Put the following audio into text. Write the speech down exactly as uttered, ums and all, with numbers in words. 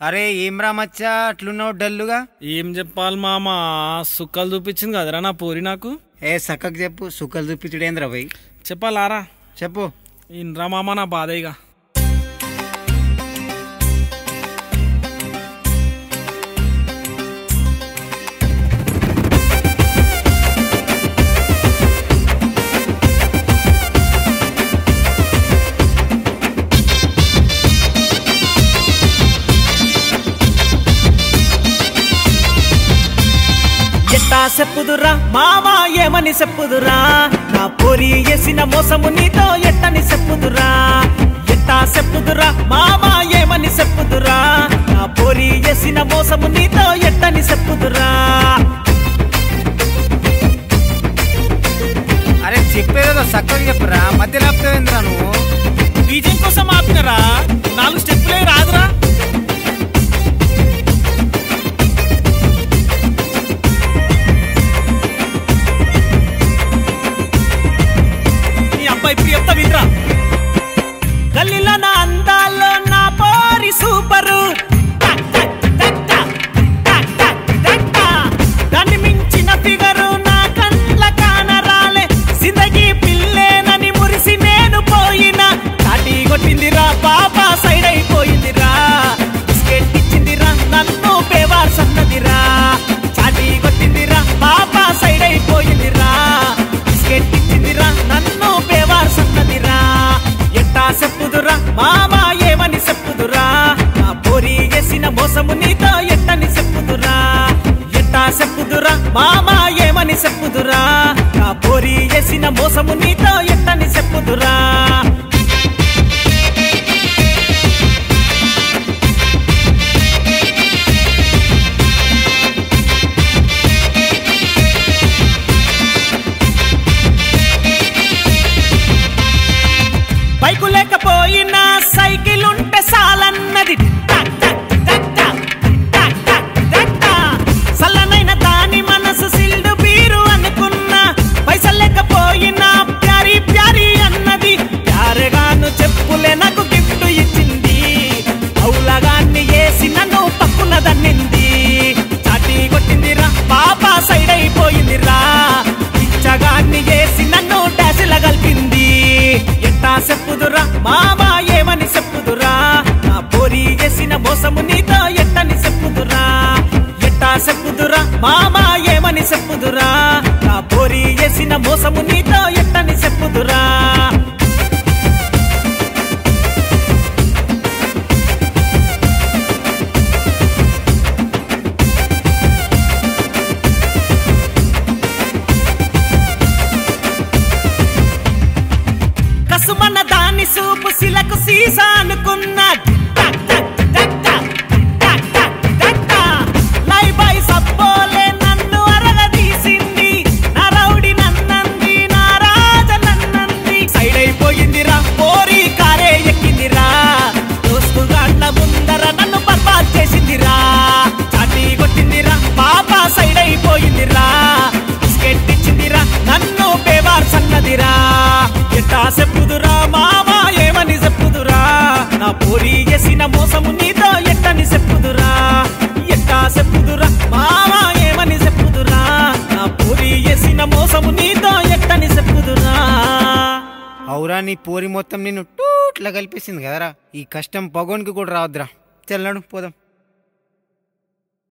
అరే ఏం రా మచ్చా అట్లున్నావు డల్లుగా? ఏం చెప్పాలి మామ, సుక్కలు చూపించింది కదరా నా పోరి నాకు. ఏ సక్కకు చెప్పు, సుక్కలు చూపించుడేంద్రా భయ్? చెప్పాలారా? చెప్పు. ఇన్రా మామ నా బాధేగా. చెప్పుదురా మావా ఏమని చెప్పుదురా, నా పోరి చేసిన మోసము నీతో ఎట్టని చెప్పుదురా. ఎట్టా చెప్పుదురా మావా ఏమని చెప్పుదురా, నా పోరి చేసిన మోసము నీతో ఎట్టని చెప్పుదురా. అరే చెప్పేదో సక్కగా చెప్పురా, మధ్యలో ఆపుతావేంద్రా నువ్వు? బీజం కోసం ఆపినరా, నాలుగు స్టెప్పులే రాదురా. గల్లీలో నా అందాల్లో నా పోరి సూపరు, దాన్ని మించిన ఫిగరు నా కండ్ల కానరాలే. జిందగీ పిల్లేనని మురిసి నేను పోయినా, కాటి కొట్టిందిరా పాపా సైడ్ అయిపోయిందిరా. బిస్కెట్ ఇచ్చిందిరా నన్ను బేవార్ సన్నదిరా, చాటి కొట్టిందిరా పాపా సైడ్ అయిపోయిందిరా. బిస్కెట్ ఇచ్చిందిరా నన్ను బేవార్ సన్నదిరా. ఎట్టా చెప్పుదురా మామా ఏమని చెప్పుదురా, నా పోరి చేసిన మోసము నీతో ఎట్టని చెప్పుదురా. ఎట్టా చెప్పుదురా మామా ఏమని చెప్పుదురా, నా పోరి చేసిన మోసము నీతో ఎట్టని చెప్పుదురా. బైకు లేకపోయినా సైకిల్ ఉంటే సాలన్నది, సల్లనైన దాని మనసు సిల్డు బీరు అనుకున్నా. పైసలు లేకపోయినా ప్యారీ ప్యారీ అన్నది, ప్యారగాను చెప్పులే నాకు గిఫ్ట్ ఇచ్చింది. అవులగాన్ని వేసి నన్ను పక్కున దన్నింది, చాటి కొట్టిందిరా పాపా సైడ్ అయిపోయిందిరా. పిచ్చగాన్ని వేసి నన్ను డాసిల కలిపింది. ఎట్టా చెప్పుదురా మామా ఏమని చెప్పుదురా, నా పోరి చేసిన మోసము నీతో ఎట్టని చెప్పుదురా. ఎట్టా చెప్పుదురా మామా ఏమని చెప్పుదురా, నా పోరి చేసిన మోసము నీతో ఎట్టని చెప్పుదురా. కసుమన్న దాని సూపు సిలకు సీసా అనుకున్నా, లైబాయ్ సబ్బోలే నన్ను అరగదీసింది. నా రౌడి నన్నంది, నా రాజ నన్నంది. సైడ్ అయిపోయిందిరా పోరి కారే ఎక్కిందిరా, దోస్తుగాళ్ళ ముందర నన్ను బర్బాద్ చేసిందిరా. చాటి కొట్టిందిరా పాపా సైడ్ అయిపోయిందిరా. బిస్కెట్ ఇచ్చిందిరా నన్ను బేవార్ సన్నదిరా. ఎట్టా చెప్పుదురా మామా ఏమని చెప్పుదురా, నా పోరి చేసిన మోసము నీతో ఎట్టని చెప్పుదురా. ఎట్టా చెప్పుదురా మామా ఏమని చెప్పుదురా, నా పోరి చేసిన మోసము నీతో ఎట్టని చెప్పుదురా. అవురా, నీ పోరి మొత్తం నిన్ను టూట్లా కలిపేసింది కదరా. ఈ కష్టం పగోనికి కూడా రావద్దురా. చెల్లడు పోదాం.